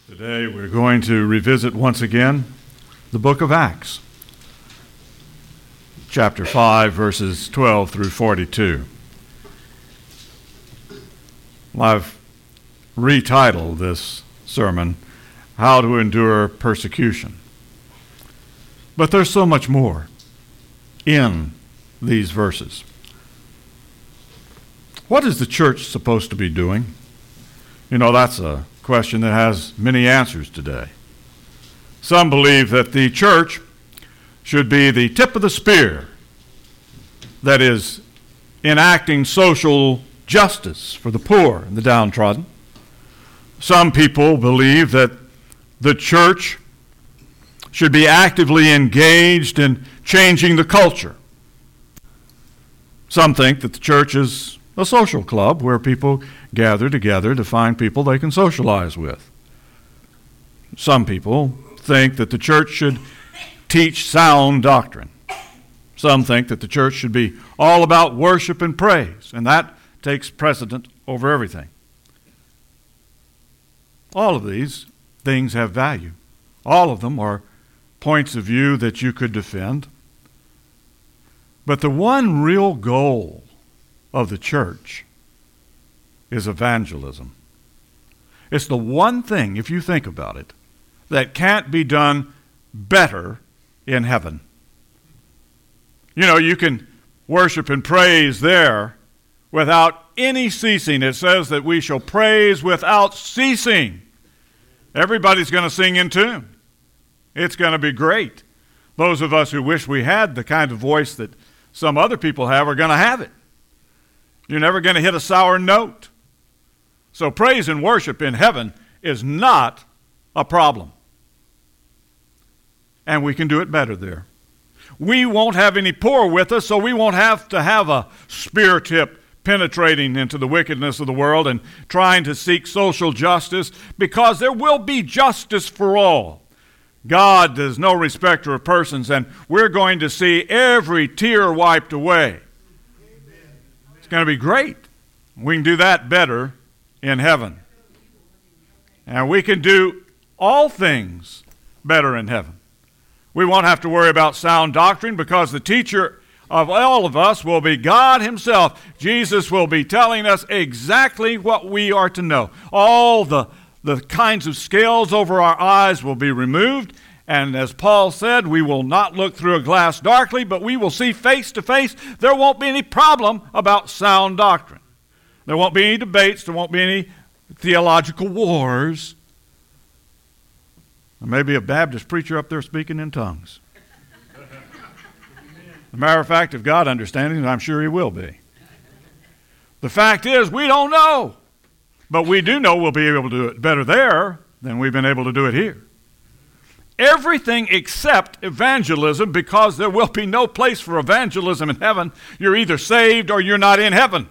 Today we're going to revisit once again the book of Acts, chapter 5, verses 12 through 42. I've retitled this sermon, How to Endure Persecution. But there's so much more in these verses. What is the church supposed to be doing? You know, that's a question that has many answers today. Some believe that the church should be the tip of the spear, that is, enacting social justice for the poor and the downtrodden. Some people believe that the church should be actively engaged in changing the culture. Some think that the church is a social club where people gather together to find people they can socialize with. Some people think that the church should teach sound doctrine. Some think that the church should be all about worship and praise, and that takes precedent over everything. All of these things have value. All of them are points of view that you could defend. But the one real goal of the church is evangelism. It's the one thing, if you think about it, that can't be done better in heaven. You know, you can worship and praise there without any ceasing. It says that we shall praise without ceasing. Everybody's going to sing in tune. It's going to be great. Those of us who wish we had the kind of voice that some other people have are going to have it. You're never going to hit a sour note. So praise and worship in heaven is not a problem. And we can do it better there. We won't have any poor with us, so we won't have to have a spear tip penetrating into the wickedness of the world and trying to seek social justice, because there will be justice for all. God is no respecter of persons, and we're going to see every tear wiped away. It's going to be great. We can do that better in heaven. And we can do all things better in heaven. We won't have to worry about sound doctrine, because the teacher of all of us will be God himself. Jesus will be telling us exactly what we are to know. All the kinds of scales over our eyes will be removed. And as Paul said, we will not look through a glass darkly, but we will see face to face. There won't be any problem about sound doctrine. There won't be any debates. There won't be any theological wars. There may be a Baptist preacher up there speaking in tongues. As a matter of fact, if God understands him, I'm sure he will be. The fact is, we don't know. But we do know we'll be able to do it better there than we've been able to do it here. Everything except evangelism, because there will be no place for evangelism in heaven. You're either saved or you're not in heaven.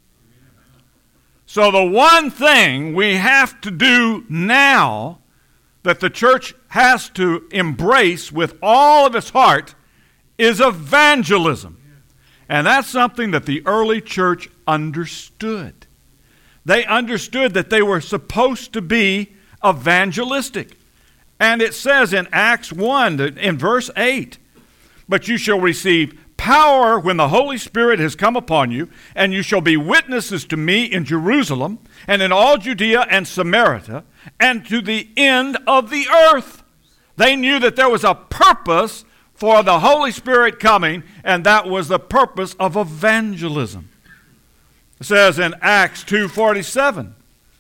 So the one thing we have to do now, that the church has to embrace with all of its heart, is evangelism. And that's something that the early church understood. They understood that they were supposed to be evangelistic. And it says in Acts 1, in verse 8, "But you shall receive power when the Holy Spirit has come upon you, and you shall be witnesses to me in Jerusalem, and in all Judea and Samaria, and to the end of the earth." They knew that there was a purpose for the Holy Spirit coming, and that was the purpose of evangelism. It says in Acts 2:47,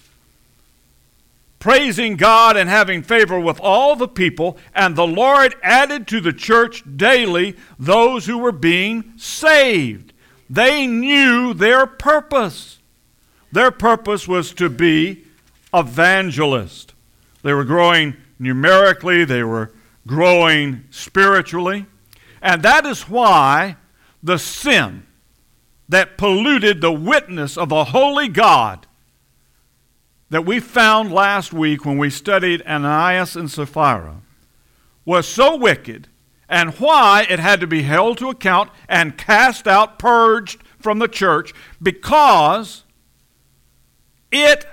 "Praising God and having favor with all the people, and the Lord added to the church daily those who were being saved." They knew their purpose. Their purpose was to be evangelists. They were growing numerically, they were growing spiritually, and that is why the sin that polluted the witness of the holy God that we found last week when we studied Ananias and Sapphira was so wicked, and why it had to be held to account and cast out, purged from the church, because it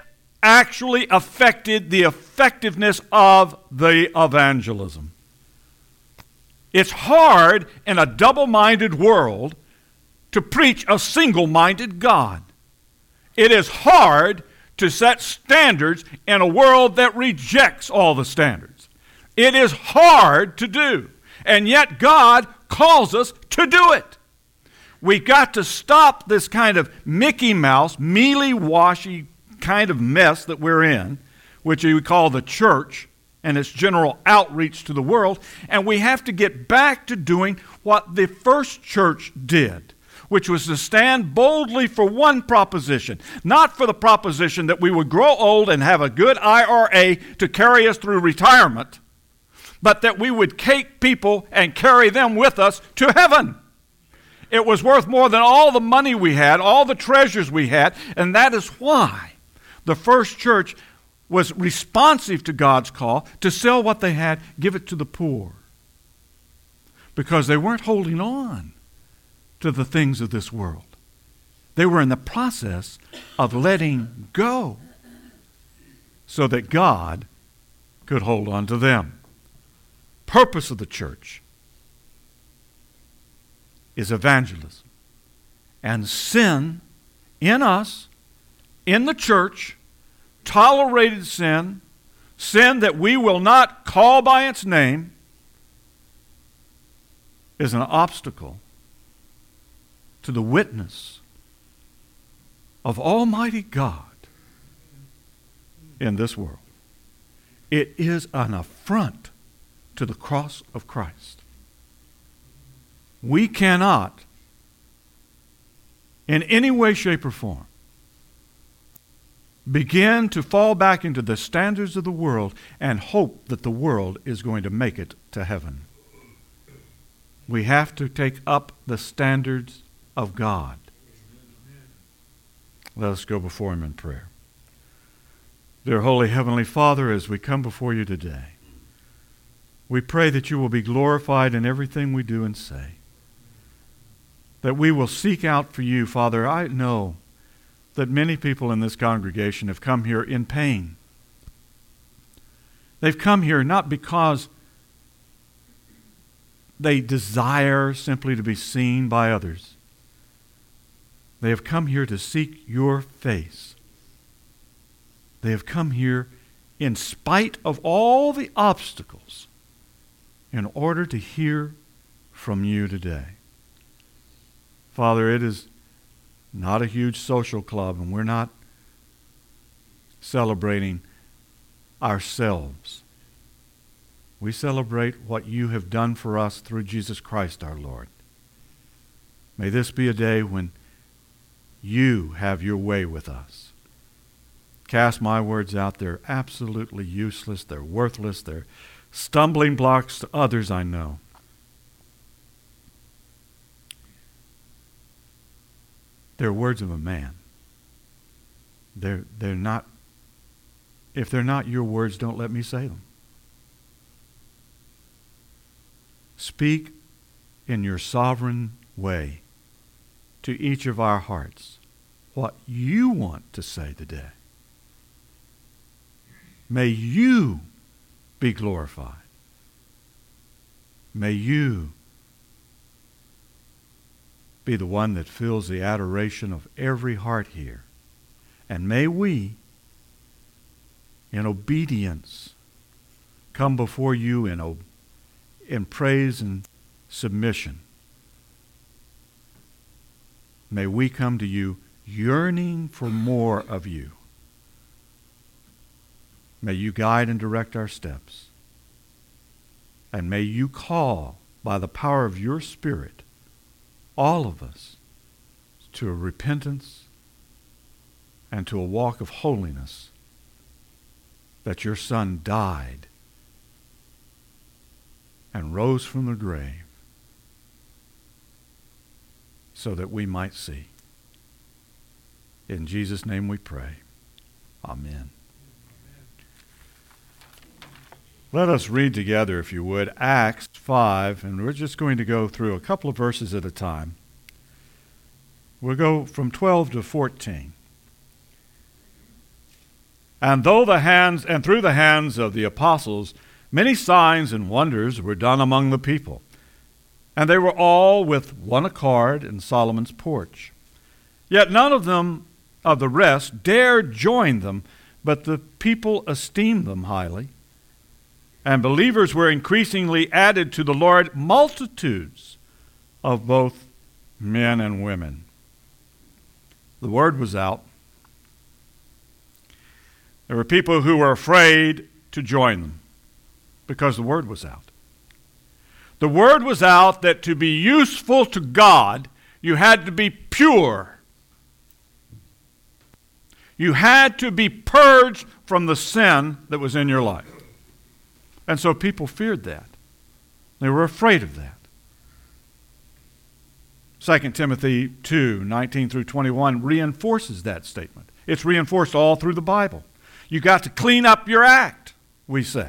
actually affected the effectiveness of the evangelism. It's hard in a double-minded world to preach a single-minded God. It is hard to set standards in a world that rejects all the standards. It is hard to do, and yet God calls us to do it. We've got to stop this kind of Mickey Mouse, mealy-washy kind of mess that we're in, which we call the church and its general outreach to the world, and we have to get back to doing what the first church did, which was to stand boldly for one proposition, not for the proposition that we would grow old and have a good IRA to carry us through retirement, but that we would take people and carry them with us to heaven. It was worth more than all the money we had, all the treasures we had, and that is why the first church was responsive to God's call to sell what they had, give it to the poor, because they weren't holding on to the things of this world. They were in the process of letting go so that God could hold on to them. Purpose of the church is evangelism. And sin in us, in the church, tolerated sin, sin that we will not call by its name, is an obstacle to the witness of Almighty God in this world. It is an affront to the cross of Christ. We cannot, in any way, shape, or form, begin to fall back into the standards of the world and hope that the world is going to make it to heaven. We have to take up the standards of God. Let us go before Him in prayer. Dear Holy Heavenly Father, as we come before You today, we pray that You will be glorified in everything we do and say, that we will seek out for You. Father, I know that many people in this congregation have come here in pain. They've come here not because they desire simply to be seen by others. They have come here to seek Your face. They have come here in spite of all the obstacles in order to hear from You today. Father, it is not a huge social club, and we're not celebrating ourselves. We celebrate what You have done for us through Jesus Christ our Lord. May this be a day when You have Your way with us. Cast my words out. They're absolutely useless. They're worthless. They're stumbling blocks to others, I know. They're words of a man. They're not, if they're not Your words, don't let me say them. Speak in Your sovereign way to each of our hearts what You want to say today. May You be glorified. May You be the one that fills the adoration of every heart here. And may we, in obedience, come before You in praise and submission. May we come to You yearning for more of You. May You guide and direct our steps. And may You call by the power of Your Spirit all of us to a repentance and to a walk of holiness, that Your Son died and rose from the grave so that we might see. In Jesus' name we pray. Amen. Let us read together, if you would, Acts 5, and we're just going to go through a couple of verses at a time. We'll go from 12 to 14. And through the hands of the apostles, many signs and wonders were done among the people. And they were all with one accord in Solomon's porch. Yet none of the rest dared join them, but the people esteemed them highly. And believers were increasingly added to the Lord, multitudes of both men and women. The word was out. There were people who were afraid to join them because the word was out. The word was out that to be useful to God, you had to be pure. You had to be purged from the sin that was in your life. And so people feared that. They were afraid of that. 2 Timothy 2:19 through 21 reinforces that statement. It's reinforced all through the Bible. You got to clean up your act, we say.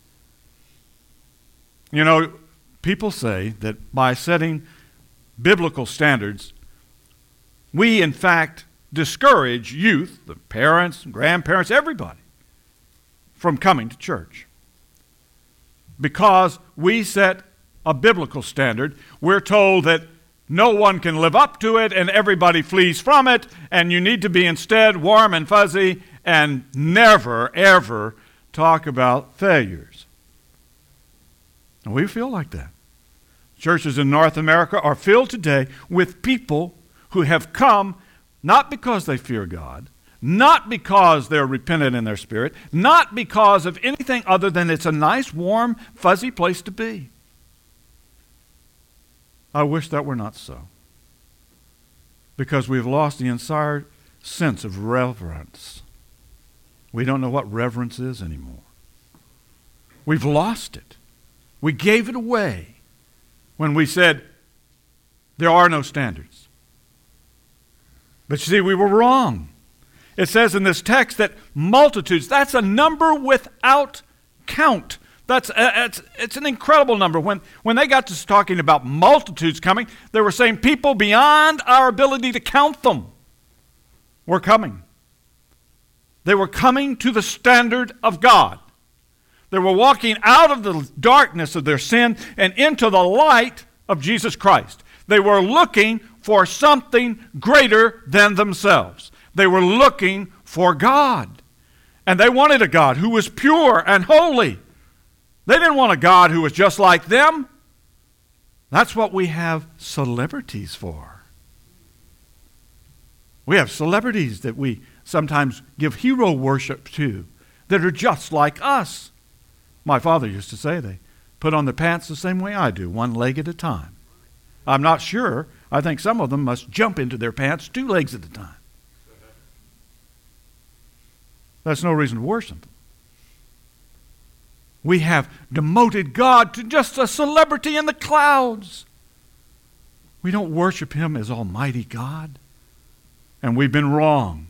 You know, people say that by setting biblical standards, we in fact discourage youth, the parents, grandparents, everybody, from coming to church. Because we set a biblical standard, we're told that no one can live up to it and everybody flees from it, and you need to be instead warm and fuzzy and never, ever talk about failures. And we feel like that. Churches in North America are filled today with people who have come not because they fear God, not because they're repentant in their spirit, not because of anything other than it's a nice, warm, fuzzy place to be. I wish that were not so. Because we've lost the entire sense of reverence. We don't know what reverence is anymore. We've lost it. We gave it away when we said there are no standards. But you see, we were wrong. It says in this text that multitudes, that's a number without count. It's an incredible number. When they got to talking about multitudes coming, they were saying people beyond our ability to count them were coming. They were coming to the standard of God. They were walking out of the darkness of their sin and into the light of Jesus Christ. They were looking for something greater than themselves. They were looking for God. And they wanted a God who was pure and holy. They didn't want a God who was just like them. That's what we have celebrities for. We have celebrities that we sometimes give hero worship to that are just like us. My father used to say they put on their pants the same way I do, one leg at a time. I'm not sure. I think some of them must jump into their pants 2 legs at a time. That's no reason to worship them. We have demoted God to just a celebrity in the clouds. We don't worship Him as Almighty God. And we've been wrong.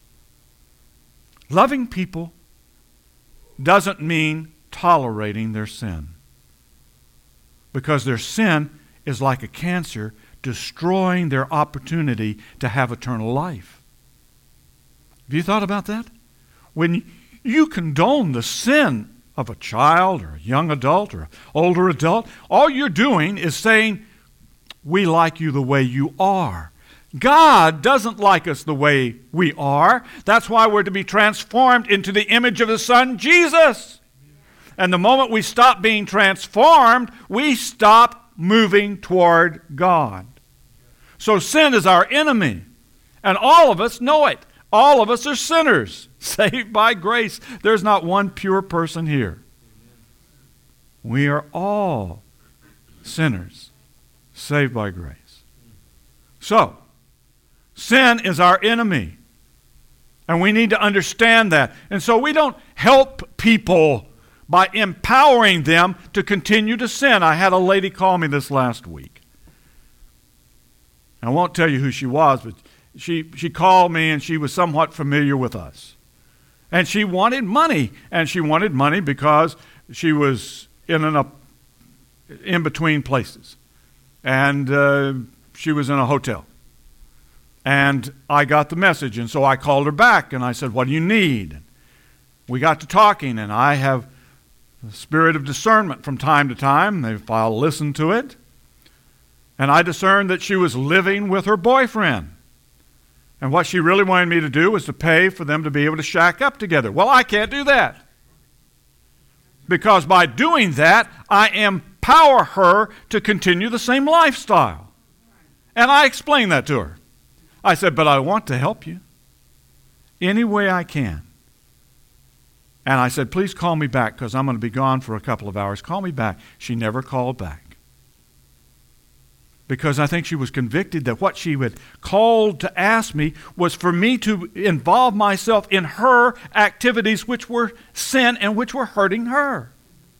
Loving people doesn't mean tolerating their sin. Because their sin is like a cancer destroying their opportunity to have eternal life. Have you thought about that? When you condone the sin of a child or a young adult or an older adult, all you're doing is saying, we like you the way you are. God doesn't like us the way we are. That's why we're to be transformed into the image of His Son, Jesus. And the moment we stop being transformed, we stop moving toward God. So sin is our enemy. And all of us know it. All of us are sinners, saved by grace. There's not one pure person here. We are all sinners, saved by grace. So, sin is our enemy. And we need to understand that. And so we don't help people by empowering them to continue to sin. I had a lady call me this last week. I won't tell you who she was, but she called me and she was somewhat familiar with us. And she wanted money. And she wanted money because she was in between places. And she was in a hotel. And I got the message. And so I called her back and I said, what do you need? we got to talking, and I have the spirit of discernment from time to time, if I'll listen to it. And I discerned that she was living with her boyfriend. And what she really wanted me to do was to pay for them to be able to shack up together. Well, I can't do that. Because by doing that, I empower her to continue the same lifestyle. And I explained that to her. I said, but I want to help you any way I can. And I said, please call me back because I'm going to be gone for a couple of hours. Call me back. She never called back. Because I think she was convicted that what she had called to ask me was for me to involve myself in her activities which were sin and which were hurting her.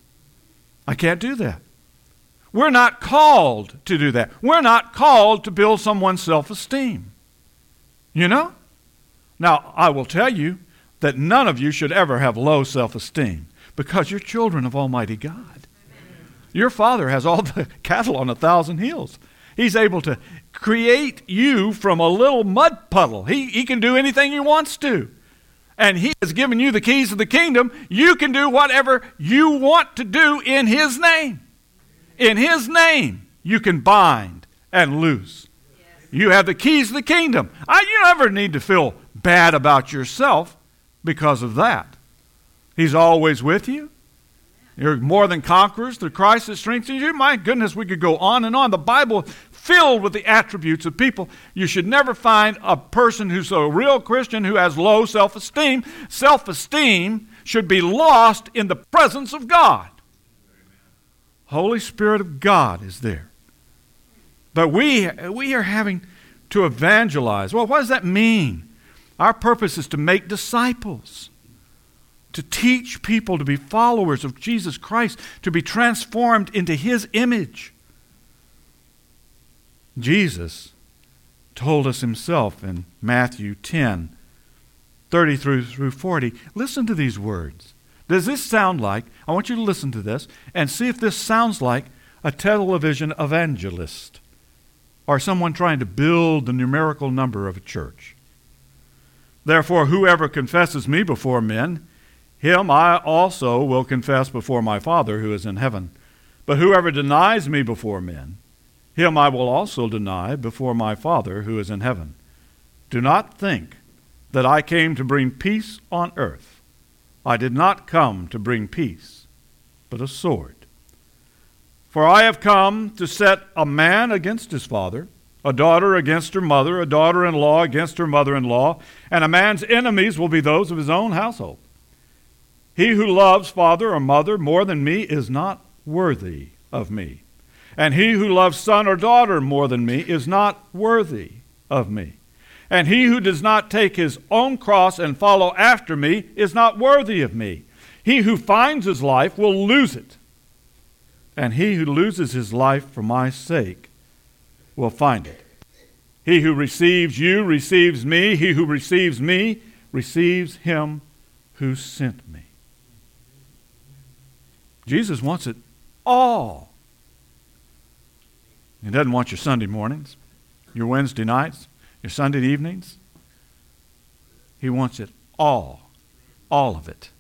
I can't do that. We're not called to do that. We're not called to build someone's self-esteem. You know? Now, I will tell you that none of you should ever have low self-esteem because you're children of Almighty God. Your Father has all the cattle on 1,000 hills. He's able to create you from a little mud puddle. He can do anything he wants to. And he has given you the keys of the kingdom. You can do whatever you want to do in his name. In his name, you can bind and loose. Yes. You have the keys of the kingdom. You never need to feel bad about yourself because of that. He's always with you. You're more than conquerors through Christ that strengthens you. My goodness, we could go on and on. The Bible is filled with the attributes of people. You should never find a person who's a real Christian who has low self-esteem. Self-esteem should be lost in the presence of God. Holy Spirit of God is there. But we are having to evangelize. Well, what does that mean? Our purpose is to make disciples, to teach people to be followers of Jesus Christ, to be transformed into his image. Jesus told us himself in Matthew 10, 30 through 40. Listen to these words. Does this sound like, I want you to listen to this and see if this sounds like a television evangelist or someone trying to build the numerical number of a church. Therefore, whoever confesses me before men, him I also will confess before my Father who is in heaven. But whoever denies me before men, him I will also deny before my Father who is in heaven. Do not think that I came to bring peace on earth. I did not come to bring peace, but a sword. For I have come to set a man against his father, a daughter against her mother, a daughter-in-law against her mother-in-law, and a man's enemies will be those of his own household. He who loves father or mother more than me is not worthy of me. And he who loves son or daughter more than me is not worthy of me. And he who does not take his own cross and follow after me is not worthy of me. He who finds his life will lose it. And he who loses his life for my sake will find it. He who receives you receives me. He who receives me receives him who sent me. Jesus wants it all. He doesn't want your Sunday mornings, your Wednesday nights, your Sunday evenings. He wants it all of it.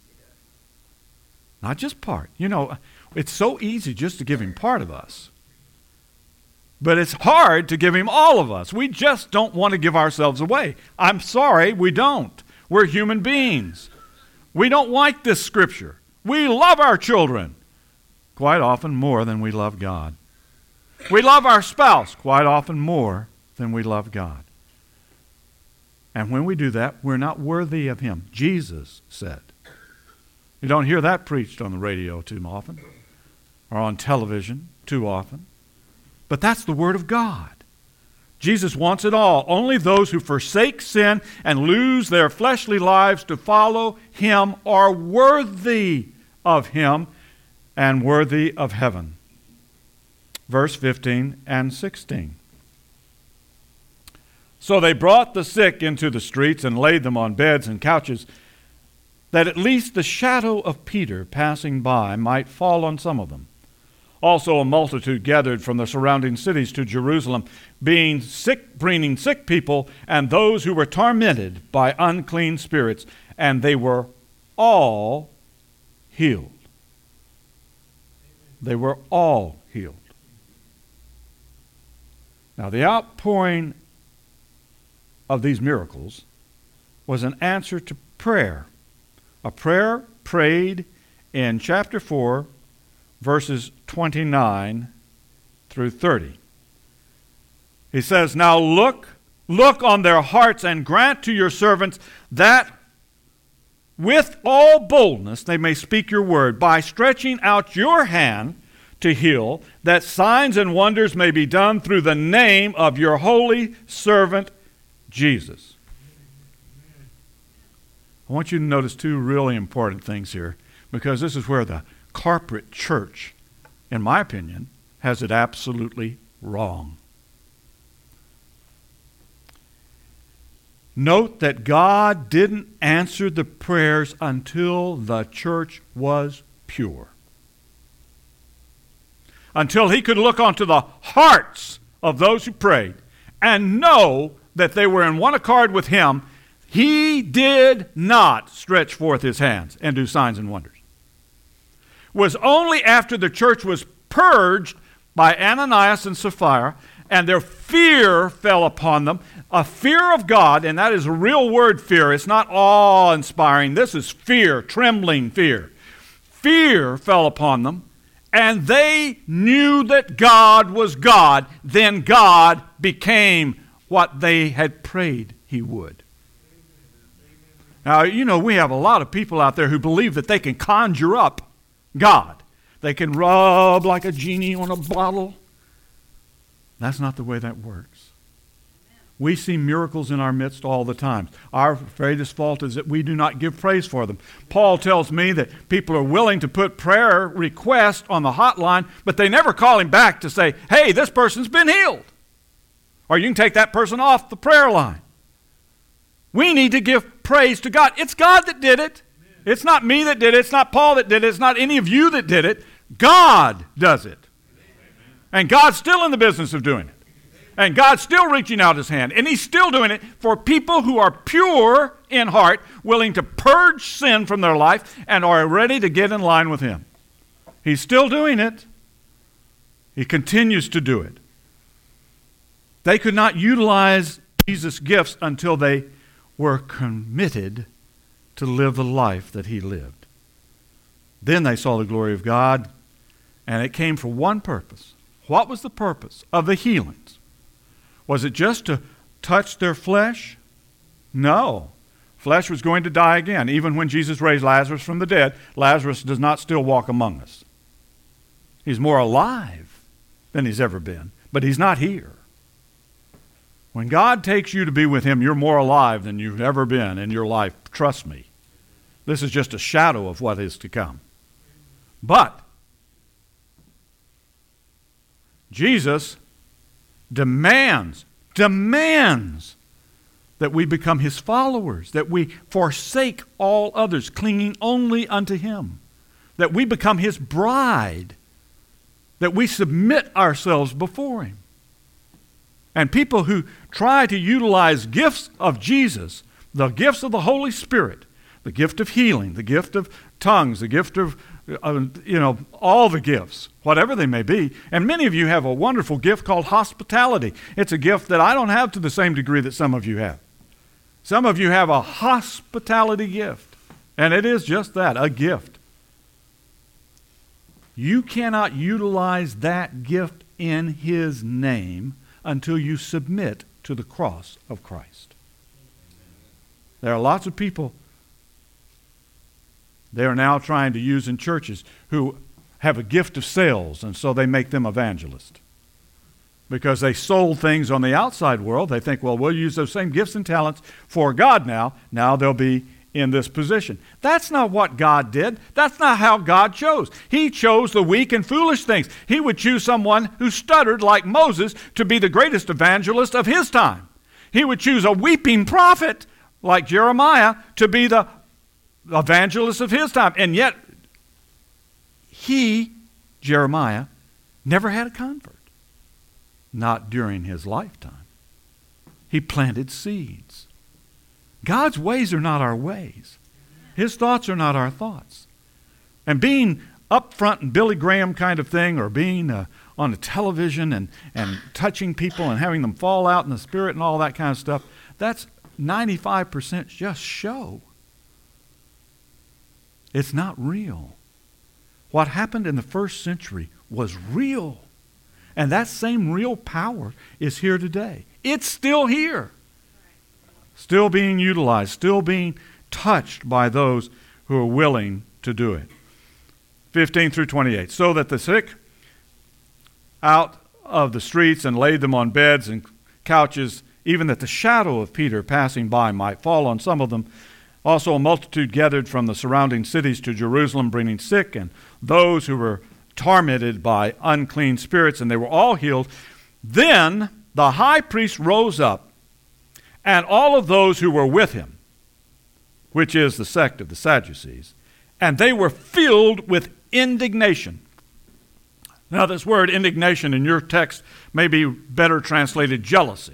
Not just part. You know, it's so easy just to give him part of us. But it's hard to give him all of us. We just don't want to give ourselves away. I'm sorry, we don't. We're human beings. We don't like this scripture. We love our children quite often more than we love God. We love our spouse quite often more than we love God. And when we do that, we're not worthy of him. Jesus said. You don't hear that preached on the radio too often or on television too often. But that's the Word of God. Jesus wants it all. Only those who forsake sin and lose their fleshly lives to follow him are worthy of him and worthy of heaven. Verse 15 and 16. So they brought the sick into the streets and laid them on beds and couches, that at least the shadow of Peter passing by might fall on some of them. Also a multitude gathered from the surrounding cities to Jerusalem, bringing sick people and those who were tormented by unclean spirits, and they were all healed. They were all healed. Now, the outpouring of these miracles was an answer to prayer. A prayer prayed in chapter 4, verses 29 through 30. He says, "Now look on their hearts and grant to your servants that with all boldness they may speak your word by stretching out your hand to heal, that signs and wonders may be done through the name of your holy servant Jesus." I want you to notice two really important things here, because this is where the corporate church, in my opinion, has it absolutely wrong. Note that God didn't answer the prayers until the church was pure. Until he could look onto the hearts of those who prayed and know that they were in one accord with him, he did not stretch forth his hands and do signs and wonders. It was only after the church was purged by Ananias and Sapphira and their fear fell upon them, a fear of God, and that is a real word, fear. It's not awe-inspiring. This is fear, trembling fear. Fear fell upon them, and they knew that God was God. Then God became what they had prayed he would. Now, you know, we have a lot of people out there who believe that they can conjure up God. They can rub like a genie on a bottle. That's not the way that works. We see miracles in our midst all the time. Our greatest fault is that we do not give praise for them. Paul tells me that people are willing to put prayer requests on the hotline, but they never call him back to say, "Hey, this person's been healed." Or you can take that person off the prayer line. We need to give praise to God. It's God that did it. It's not me that did it. It's not Paul that did it. It's not any of you that did it. God does it. And God's still in the business of doing it. And God's still reaching out his hand. And he's still doing it for people who are pure in heart, willing to purge sin from their life, and are ready to get in line with him. He's still doing it. He continues to do it. They could not utilize Jesus' gifts until they were committed to live the life that he lived. Then they saw the glory of God, and it came for one purpose. What was the purpose of the healings? Was it just to touch their flesh? No. Flesh was going to die again. Even when Jesus raised Lazarus from the dead, Lazarus does not still walk among us. He's more alive than he's ever been, but he's not here. When God takes you to be with him, you're more alive than you've ever been in your life. Trust me. This is just a shadow of what is to come. But Jesus demands that we become his followers, that we forsake all others, clinging only unto him, that we become his bride, that we submit ourselves before him. And people who try to utilize gifts of Jesus, the gifts of the Holy Spirit, the gift of healing, the gift of tongues, the gift of all the gifts, whatever they may be. And many of you have a wonderful gift called hospitality. It's a gift that I don't have to the same degree that some of you have. Some of you have a hospitality gift, and it is just that, a gift. You cannot utilize that gift in his name until you submit to the cross of Christ. There are lots of people they are now trying to use in churches who have a gift of sales, and so they make them evangelists. Because they sold things on the outside world, they think, well, we'll use those same gifts and talents for God now. Now they'll be in this position. That's not what God did. That's not how God chose. He chose the weak and foolish things. He would choose someone who stuttered like Moses to be the greatest evangelist of his time. He would choose a weeping prophet like Jeremiah to be the evangelist of his time. And yet, Jeremiah, never had a convert. Not during his lifetime. He planted seeds. God's ways are not our ways. His thoughts are not our thoughts. And being up front and Billy Graham kind of thing, or being on the television and touching people and having them fall out in the spirit and all that kind of stuff, that's 95% just show. It's not real. What happened in the first century was real. And that same real power is here today. It's still here. Still being utilized, still being touched by those who are willing to do it. 15 through 28. So that the sick out of the streets and laid them on beds and couches, even that the shadow of Peter passing by might fall on some of them. Also a multitude gathered from the surrounding cities to Jerusalem, bringing sick and those who were tormented by unclean spirits, and they were all healed. Then the high priest rose up, and all of those who were with him, which is the sect of the Sadducees, and they were filled with indignation. Now, this word indignation in your text may be better translated jealousy.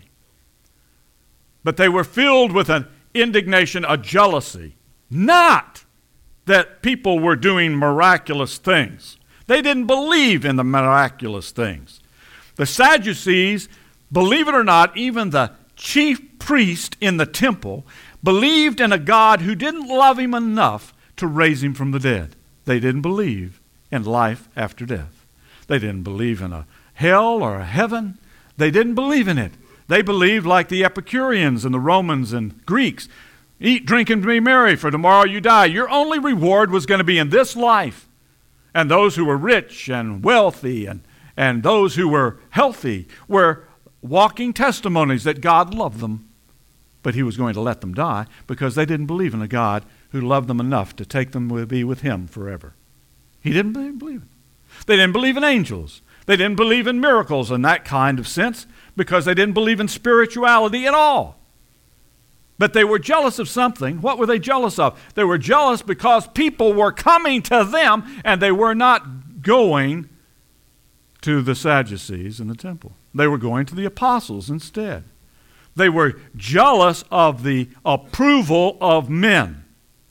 But they were filled with an indignation, a jealousy, not that people were doing miraculous things. They didn't believe in the miraculous things. The Sadducees, believe it or not, even the chief priest in the temple, believed in a God who didn't love him enough to raise him from the dead. They didn't believe in life after death. They didn't believe in a hell or a heaven. They didn't believe in it. They believed like the Epicureans and the Romans and Greeks. Eat, drink, and be merry, for tomorrow you die. Your only reward was going to be in this life. And those who were rich and wealthy and those who were healthy were walking testimonies that God loved them. But he was going to let them die because they didn't believe in a God who loved them enough to take them to be with him forever. He didn't believe it. They didn't believe in angels. They didn't believe in miracles in that kind of sense because they didn't believe in spirituality at all. But they were jealous of something. What were they jealous of? They were jealous because people were coming to them and they were not going to the Sadducees in the temple. They were going to the apostles instead. They were jealous of the approval of men.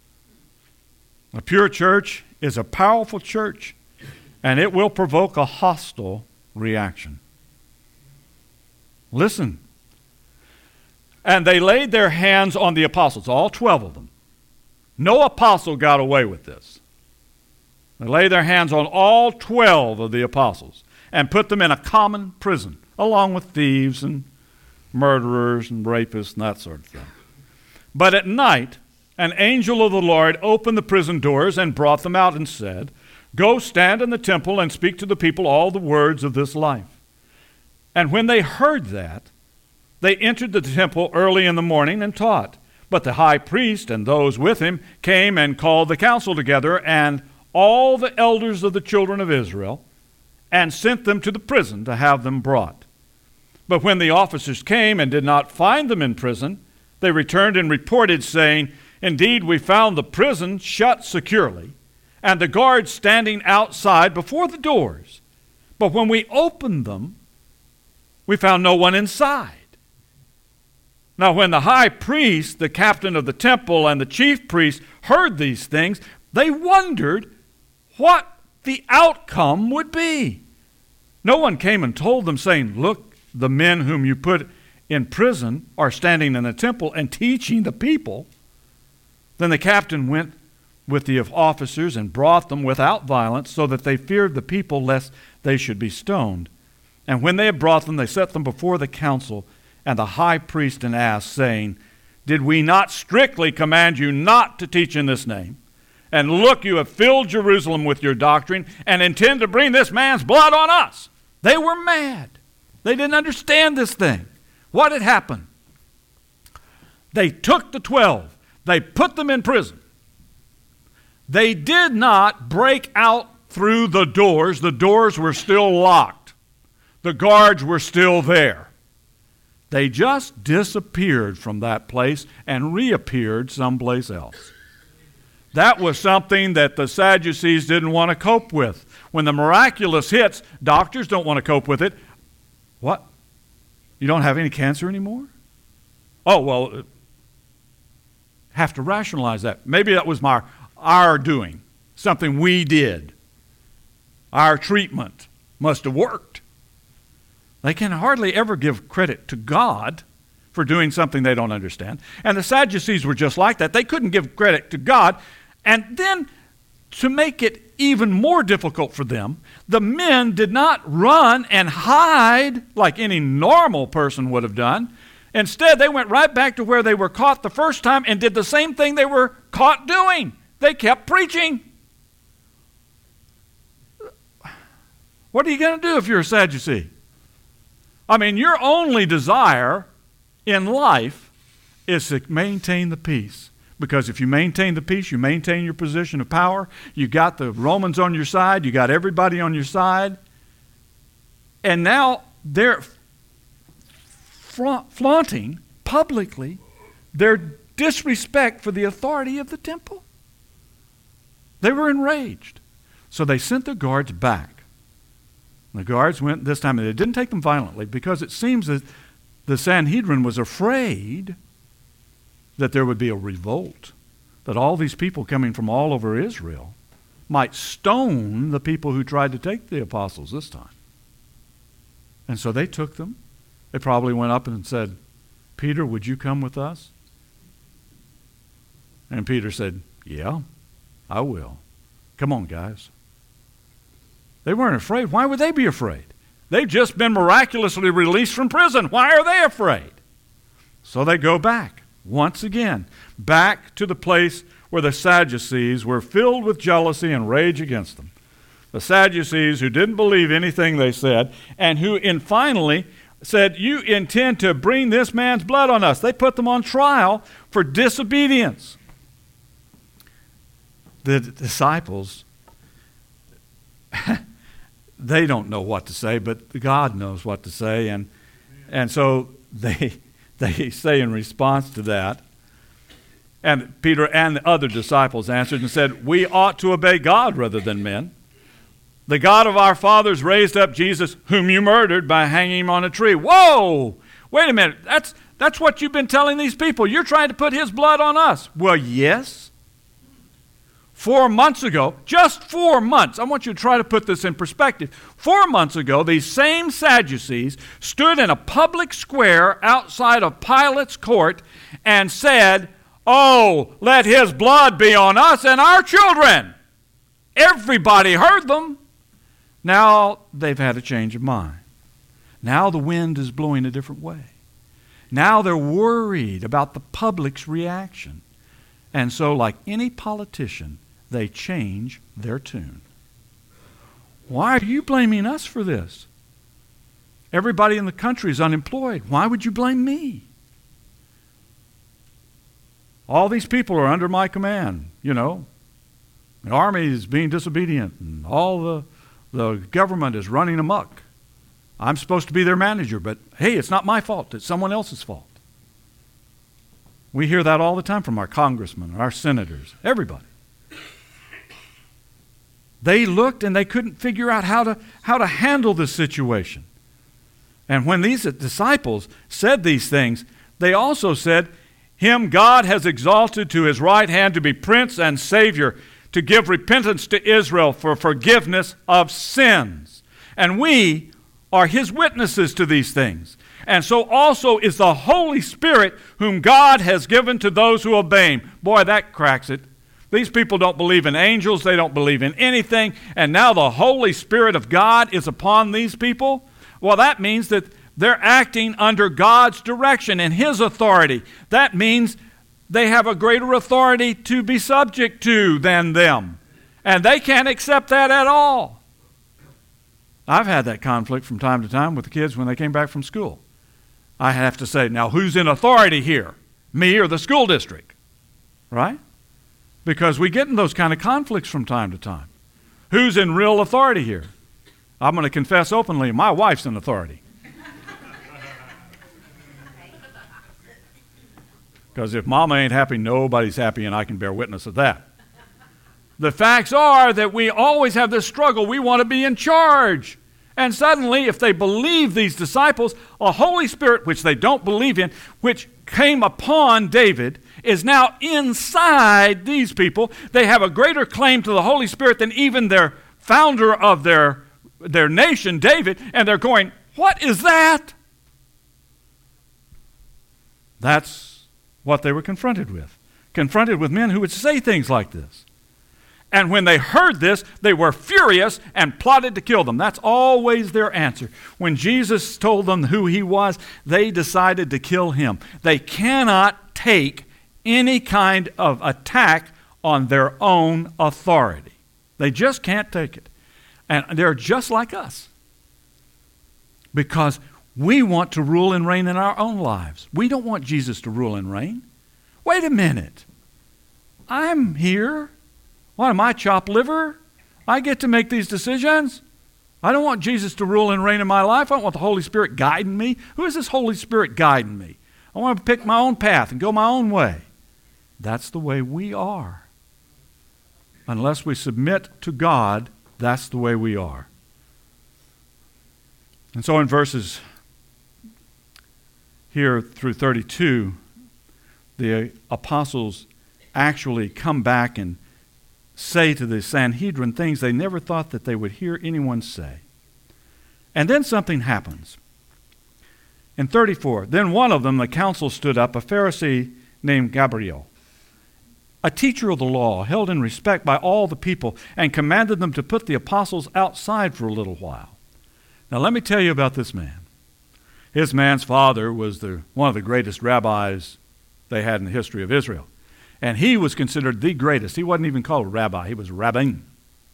A pure church is a powerful church, and it will provoke a hostile reaction. Listen. And they laid their hands on the apostles, all 12 of them. No apostle got away with this. They laid their hands on all 12 of the apostles and put them in a common prison, along with thieves and murderers and rapists and that sort of thing. But at night, an angel of the Lord opened the prison doors and brought them out and said, "Go stand in the temple and speak to the people all the words of this life." And when they heard that, they entered the temple early in the morning and taught. But the high priest and those with him came and called the council together and all the elders of the children of Israel and sent them to the prison to have them brought. But when the officers came and did not find them in prison, they returned and reported, saying, "Indeed, we found the prison shut securely and the guards standing outside before the doors. But when we opened them, we found no one inside." Now when the high priest, the captain of the temple, and the chief priest heard these things, they wondered what the outcome would be. No one came and told them, saying, "Look, the men whom you put in prison are standing in the temple and teaching the people." Then the captain went with the officers and brought them without violence, so that they feared the people lest they should be stoned. And when they had brought them, they set them before the council and the high priest and asked, saying, "Did we not strictly command you not to teach in this name? And look, you have filled Jerusalem with your doctrine and intend to bring this man's blood on us." They were mad. They didn't understand this thing. What had happened? They took the 12. They put them in prison. They did not break out through the doors. The doors were still locked. The guards were still there. They just disappeared from that place and reappeared someplace else. That was something that the Sadducees didn't want to cope with. When the miraculous hits, doctors don't want to cope with it. What? You don't have any cancer anymore? Oh, well, have to rationalize that. Maybe that was our doing, something we did. Our treatment must have worked. They can hardly ever give credit to God for doing something they don't understand. And the Sadducees were just like that. They couldn't give credit to God. And then, to make it even more difficult for them, the men did not run and hide like any normal person would have done. Instead, they went right back to where they were caught the first time and did the same thing they were caught doing. They kept preaching. What are you going to do if you're a Sadducee? I mean, your only desire in life is to maintain the peace. Because if you maintain the peace, you maintain your position of power. You got the Romans on your side. You got everybody on your side. And now they're flaunting publicly their disrespect for the authority of the temple. They were enraged. So they sent the guards back. The guards went this time, and they didn't take them violently because it seems that the Sanhedrin was afraid that there would be a revolt, that all these people coming from all over Israel might stone the people who tried to take the apostles this time. And so they took them. They probably went up and said, "Peter, would you come with us?" And Peter said, "Yeah, I will. Come on, guys." They weren't afraid. Why would they be afraid? They've just been miraculously released from prison. Why are they afraid? So they go back. Once again, back to the place where the Sadducees were filled with jealousy and rage against them. The Sadducees who didn't believe anything they said and who finally said, "You intend to bring this man's blood on us." They put them on trial for disobedience. The disciples, they don't know what to say, but God knows what to say. And so they say in response to that, and Peter and the other disciples answered and said, "We ought to obey God rather than men. The God of our fathers raised up Jesus, whom you murdered by hanging him on a tree." Whoa! Wait a minute. That's what you've been telling these people. You're trying to put his blood on us. Well, yes. 4 months ago, just 4 months, I want you to try to put this in perspective. 4 months ago, these same Sadducees stood in a public square outside of Pilate's court and said, "Oh, let his blood be on us and our children." Everybody heard them. Now they've had a change of mind. Now the wind is blowing a different way. Now they're worried about the public's reaction. And so, like any politician, they change their tune. "Why are you blaming us for this? Everybody in the country is unemployed. Why would you blame me? All these people are under my command, you know. The army is being disobedient, and all the government is running amok. I'm supposed to be their manager, but hey, it's not my fault. It's someone else's fault." We hear that all the time from our congressmen, our senators, everybody. They looked and they couldn't figure out how to handle this situation. And when these disciples said these things, they also said, "Him God has exalted to his right hand to be Prince and Savior, to give repentance to Israel for forgiveness of sins." And we are his witnesses to these things. And so also is the Holy Spirit, whom God has given to those who obey him. Boy, that cracks it. These people don't believe in angels. They don't believe in anything. And now the Holy Spirit of God is upon these people. Well, that means that they're acting under God's direction and his authority. That means they have a greater authority to be subject to than them. And they can't accept that at all. I've had that conflict from time to time with the kids when they came back from school. I have to say, now who's in authority here? Me or the school district? Right? Because we get in those kind of conflicts from time to time. Who's in real authority here? I'm going to confess openly, my wife's in authority. Because if mama ain't happy, nobody's happy, and I can bear witness of that. The facts are that we always have this struggle. We want to be in charge. And suddenly, if they believe these disciples, a Holy Spirit, which they don't believe in, which came upon David, is now inside these people. They have a greater claim to the Holy Spirit than even their founder of their nation, David, and they're going, what is that? That's what they were confronted with men who would say things like this. And when they heard this, they were furious and plotted to kill them. That's always their answer. When Jesus told them who he was, they decided to kill him. They cannot take any kind of attack on their own authority. They just can't take it. And they're just like us. Because we want to rule and reign in our own lives. We don't want Jesus to rule and reign. Wait a minute. I'm here. What am I, chopped liver? I get to make these decisions. I don't want Jesus to rule and reign in my life. I don't want the Holy Spirit guiding me. Who is this Holy Spirit guiding me? I want to pick my own path and go my own way. That's the way we are. Unless we submit to God, that's the way we are. And so in verses here through 32, the apostles actually come back and say to the Sanhedrin things they never thought that they would hear anyone say. And then something happens. In 34, then one of them, the council, stood up, a Pharisee named Gamaliel, a teacher of the law, held in respect by all the people, and commanded them to put the apostles outside for a little while. Now let me tell you about this man. His man's father was one of the greatest rabbis they had in the history of Israel. And he was considered the greatest. He wasn't even called a rabbi. He was rabbin.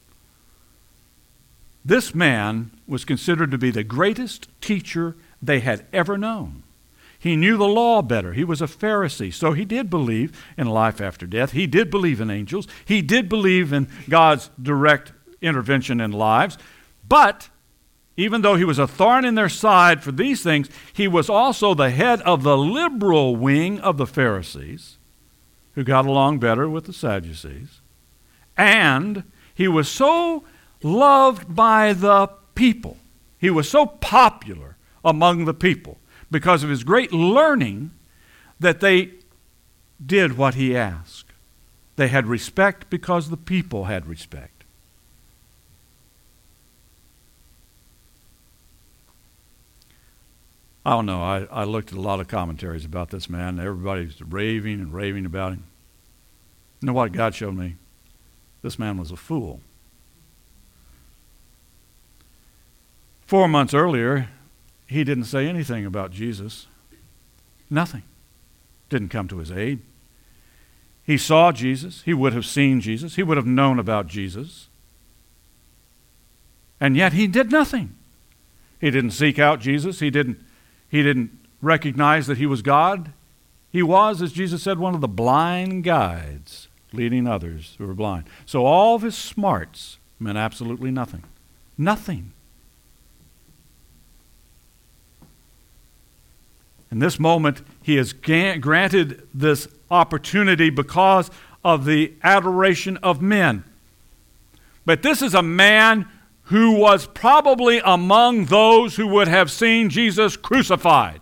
This man was considered to be the greatest teacher they had ever known. He knew the law better. He was a Pharisee. So he did believe in life after death. He did believe in angels. He did believe in God's direct intervention in lives. But even though he was a thorn in their side for these things, he was also the head of the liberal wing of the Pharisees, who got along better with the Sadducees. And he was so loved by the people. He was so popular among the people because of his great learning that they did what he asked. They had respect because the people had respect. I don't know. I looked at a lot of commentaries about this man. Everybody's raving and raving about him. You know what God showed me? This man was a fool. 4 months earlier, he didn't say anything about Jesus. Nothing. Didn't come to his aid. He saw Jesus. He would have seen Jesus. He would have known about Jesus. And yet he did nothing. He didn't seek out Jesus. He didn't recognize that he was God. He was, as Jesus said, one of the blind guides leading others who were blind. So all of his smarts meant absolutely nothing. Nothing. In this moment, he is granted this opportunity because of the adoration of men. But this is a man who was probably among those who would have seen Jesus crucified.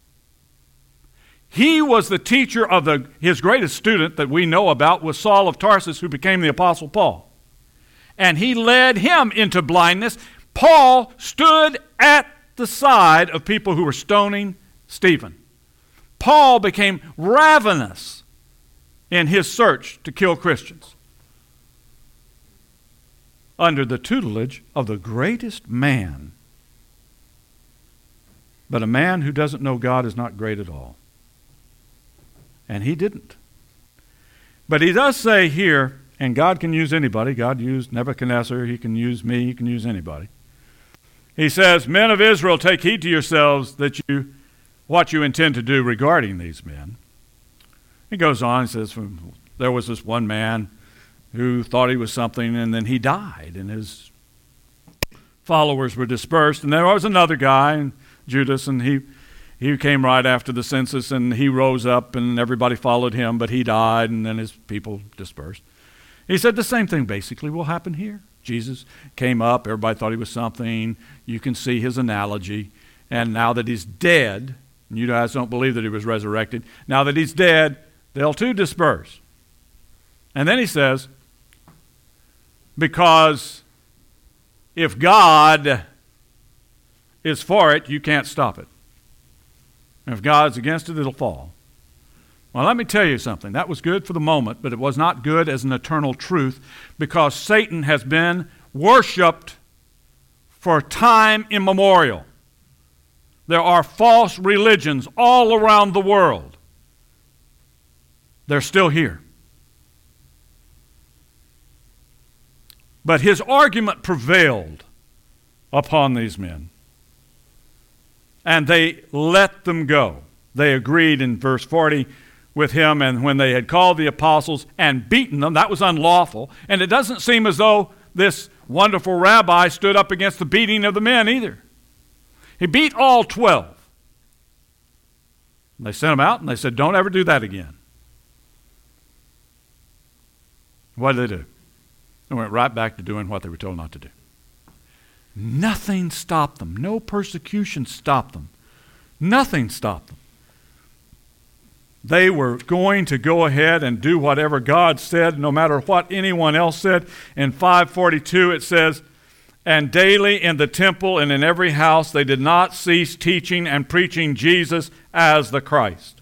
He was the teacher of his greatest student that we know about was Saul of Tarsus, who became the Apostle Paul. And he led him into blindness. Paul stood at the side of people who were stoning Stephen. Paul became ravenous in his search to kill Christians under the tutelage of the greatest man. But a man who doesn't know God is not great at all. And he didn't. But he does say here, and God can use anybody. God used Nebuchadnezzar. He can use me. He can use anybody. He says, men of Israel, take heed to yourselves what you intend to do regarding these men. He goes on and says, there was this one man who thought he was something, and then he died, and his followers were dispersed. And there was another guy, Judas, and he came right after the census, and he rose up, and everybody followed him, but he died, and then his people dispersed. He said the same thing basically will happen here. Jesus came up. Everybody thought he was something. You can see his analogy. And now that he's dead, and you guys don't believe that he was resurrected, now that he's dead, they'll too disperse. And then he says, because if God is for it, you can't stop it. And if God's against it, it'll fall. Well, let me tell you something. That was good for the moment, but it was not good as an eternal truth, because Satan has been worshipped for time immemorial. There are false religions all around the world. They're still here. But his argument prevailed upon these men. And they let them go. They agreed in verse 40 with him, and when they had called the apostles and beaten them, that was unlawful. And it doesn't seem as though this wonderful rabbi stood up against the beating of the men either. He beat all 12. And they sent them out, and they said, don't ever do that again. What did they do? They went right back to doing what they were told not to do. Nothing stopped them. No persecution stopped them. Nothing stopped them. They were going to go ahead and do whatever God said, no matter what anyone else said. In 5:42 it says, and daily in the temple and in every house they did not cease teaching and preaching Jesus as the Christ.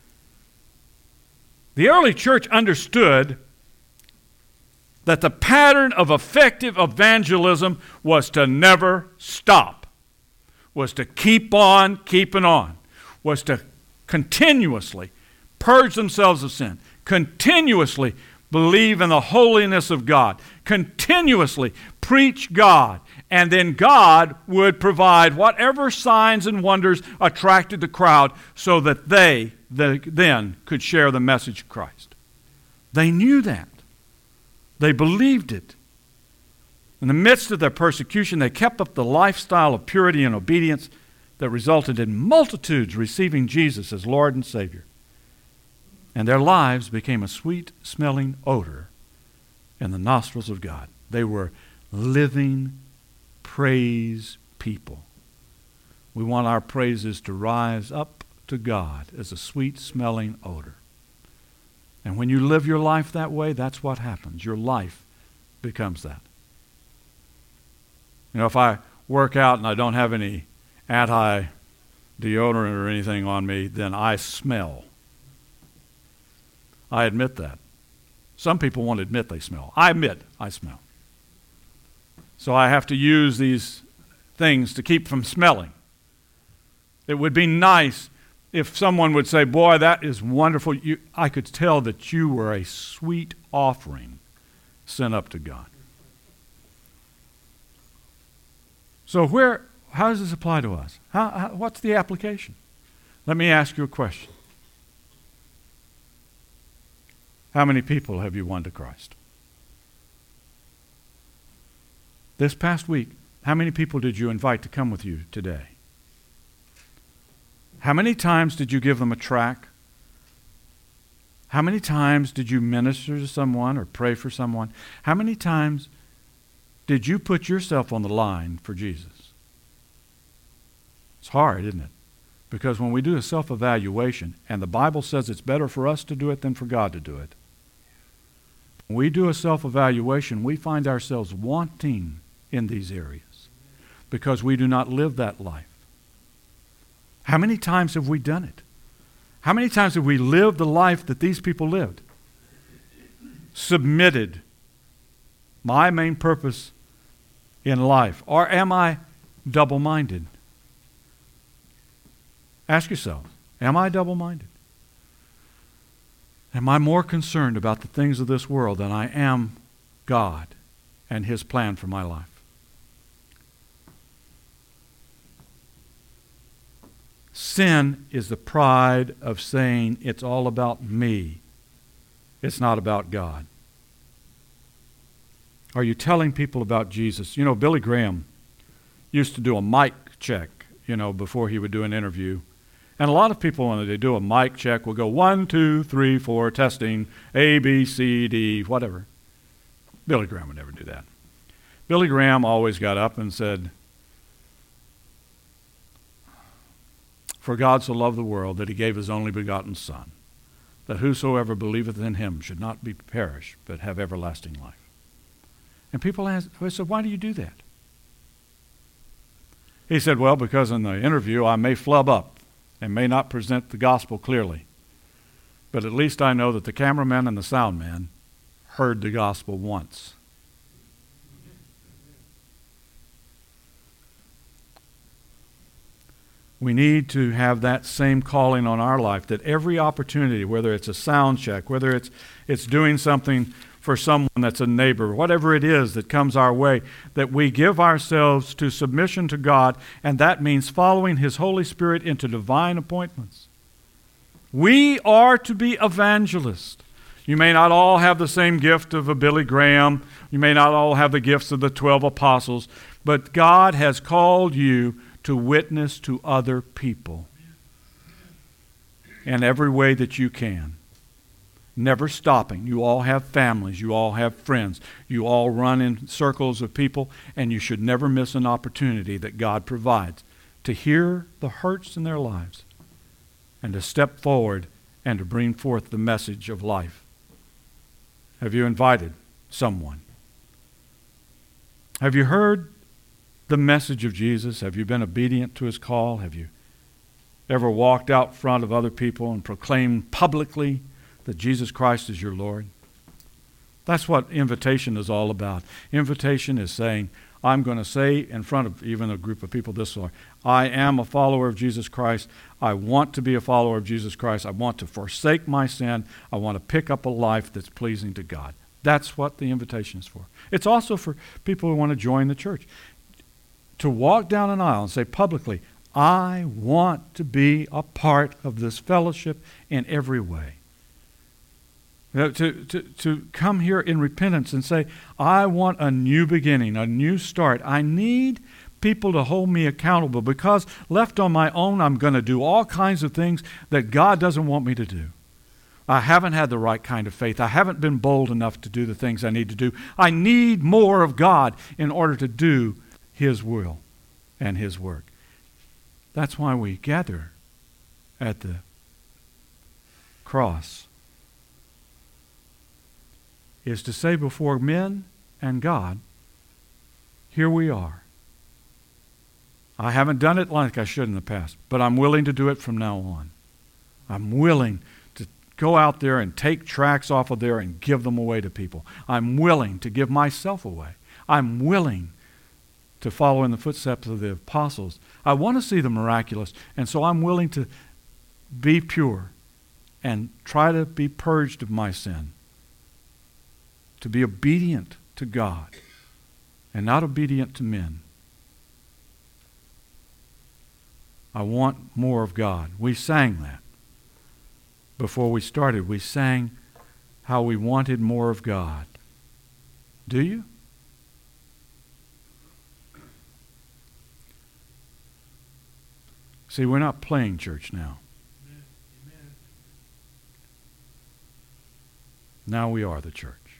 The early church understood that the pattern of effective evangelism was to never stop, was to keep on keeping on, was to continuously purge themselves of sin, continuously believe in the holiness of God, continuously preach God, and then God would provide whatever signs and wonders attracted the crowd so that they then could share the message of Christ. They knew that. They believed it. In the midst of their persecution, they kept up the lifestyle of purity and obedience that resulted in multitudes receiving Jesus as Lord and Savior. And their lives became a sweet-smelling odor in the nostrils of God. They were living praise people. We want our praises to rise up to God as a sweet-smelling odor. And when you live your life that way, that's what happens. Your life becomes that. You know, if I work out and I don't have any anti-deodorant or anything on me, then I smell. I admit that. Some people won't admit they smell. I admit I smell. So I have to use these things to keep from smelling. It would be nice if someone would say, boy, that is wonderful. I could tell that you were a sweet offering sent up to God. So how does this apply to us? What's the application? Let me ask you a question. How many people have you won to Christ? This past week, how many people did you invite to come with you today? How many times did you give them a tract? How many times did you minister to someone or pray for someone? How many times did you put yourself on the line for Jesus? It's hard, isn't it? Because when we do a self-evaluation, and the Bible says it's better for us to do it than for God to do it, when we do a self-evaluation, we find ourselves wanting in these areas because we do not live that life. How many times have we done it? How many times have we lived the life that these people lived? Submitted. My main purpose in life. Or am I double-minded? Ask yourself, am I double-minded? Am I more concerned about the things of this world than I am God and His plan for my life? Sin is the pride of saying it's all about me. It's not about God. Are you telling people about Jesus? You know, Billy Graham used to do a mic check, before he would do an interview. And a lot of people, when they do a mic check, will go 1, 2, 3, 4, testing, A, B, C, D, whatever. Billy Graham would never do that. Billy Graham always got up and said, "For God so loved the world that he gave his only begotten Son, that whosoever believeth in him should not be perish, but have everlasting life." And people asked, I said, "Why do you do that?" He said, "Well, because in the interview I may flub up and may not present the gospel clearly, but at least I know that the cameraman and the sound man heard the gospel once." We need to have that same calling on our life, that every opportunity, whether it's a sound check, whether it's doing something for someone that's a neighbor, whatever it is that comes our way, that we give ourselves to submission to God, and that means following His Holy Spirit into divine appointments. We are to be evangelists. You may not all have the same gift of a Billy Graham. You may not all have the gifts of the 12 apostles, but God has called you to witness to other people in every way that you can. Never stopping. You all have families. You all have friends. You all run in circles of people, and you should never miss an opportunity that God provides to hear the hurts in their lives and to step forward and to bring forth the message of life. Have you invited someone? Have you heard the message of Jesus? Have you been obedient to His call? Have you ever walked out front of other people and proclaimed publicly that Jesus Christ is your Lord? That's what invitation is all about. Invitation is saying, I'm going to say in front of even a group of people this way, I am a follower of Jesus Christ. I want to be a follower of Jesus Christ. I want to forsake my sin. I want to pick up a life that's pleasing to God. That's what the invitation is for. It's also for people who want to join the church. To walk down an aisle and say publicly, I want to be a part of this fellowship in every way. To come here in repentance and say, I want a new beginning, a new start. I need people to hold me accountable because left on my own, I'm going to do all kinds of things that God doesn't want me to do. I haven't had the right kind of faith. I haven't been bold enough to do the things I need to do. I need more of God in order to do His will and His work. That's why we gather at the cross, is to say before men and God, here we are. I haven't done it like I should in the past, but I'm willing to do it from now on. I'm willing to go out there and take tracts off of there and give them away to people. I'm willing to give myself away. I'm willing to follow in the footsteps of the apostles. I want to see the miraculous, and so I'm willing to be pure and try to be purged of my sin, to be obedient to God and not obedient to men. I want more of God. We sang that before we started. We sang how we wanted more of God. Do you? See, we're not playing church now. Now we are the church.